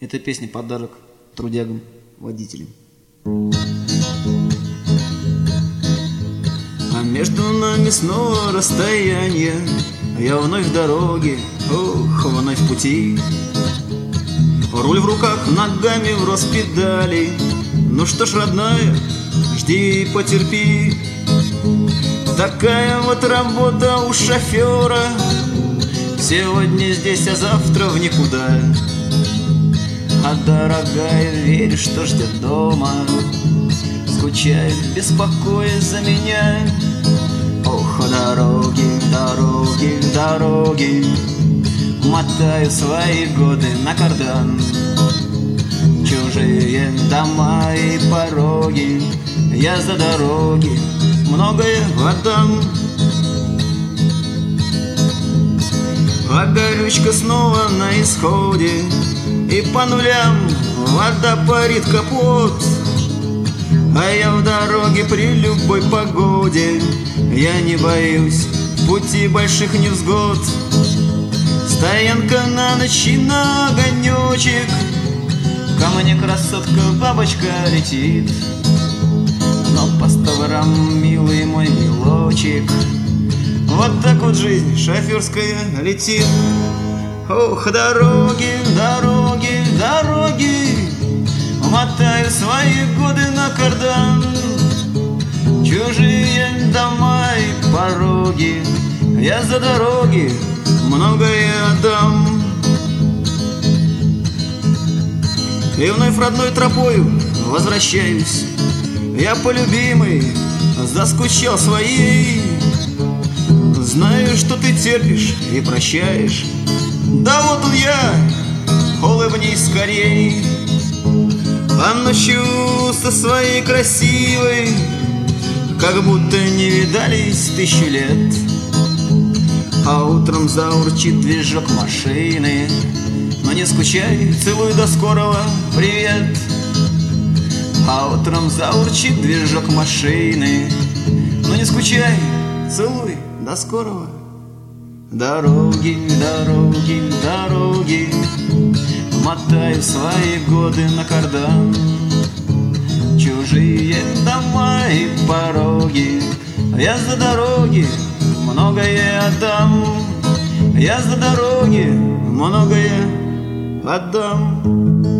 Эта песня — подарок трудягам, водителям. А между нами снова расстояние. Я вновь в дороге, ох, вновь в пути. Руль в руках, ногами в рост педали. Ну что ж, родная, жди и потерпи. Такая вот работа у шофера. Сегодня здесь, а завтра в никуда. А дорогая, верь, что ждет дома. Скучает, беспокоясь за меня. Ох, дороги, дороги, дороги. Мотаю свои годы на кардан. Чужие дома и пороги. Я за дороги многое отдам. А горючка снова на исходе. И по нулям вода парит капот. А я в дороге при любой погоде. Я не боюсь в пути больших невзгод. Стоянка на ночь и на огонечек. Ко мне красотка бабочка летит. Но по 100 грамм, милый мой милочек. Вот так вот жизнь шоферская летит. Ох, дороги, дороги, дороги. Мотаю свои годы на кардан. Чужие дома и пороги. Я за дороги многое отдам. И вновь родной тропою возвращаюсь. Я по любимой заскучал своей. Знаю, что ты терпишь и прощаешь. Да вот он я, улыбнись скорей. А ночью со своей красивой, как будто не видались 1000 лет. А утром заурчит движок машины. Но не скучай, целуй, до скорого, привет. А утром заурчит движок машины. Но не скучай, целуй, до скорого. Дороги, дороги, дороги. Мотаю свои годы на кардан. Чужие дома и пороги. Я за дороги многое отдам. Я за дороги многое отдам.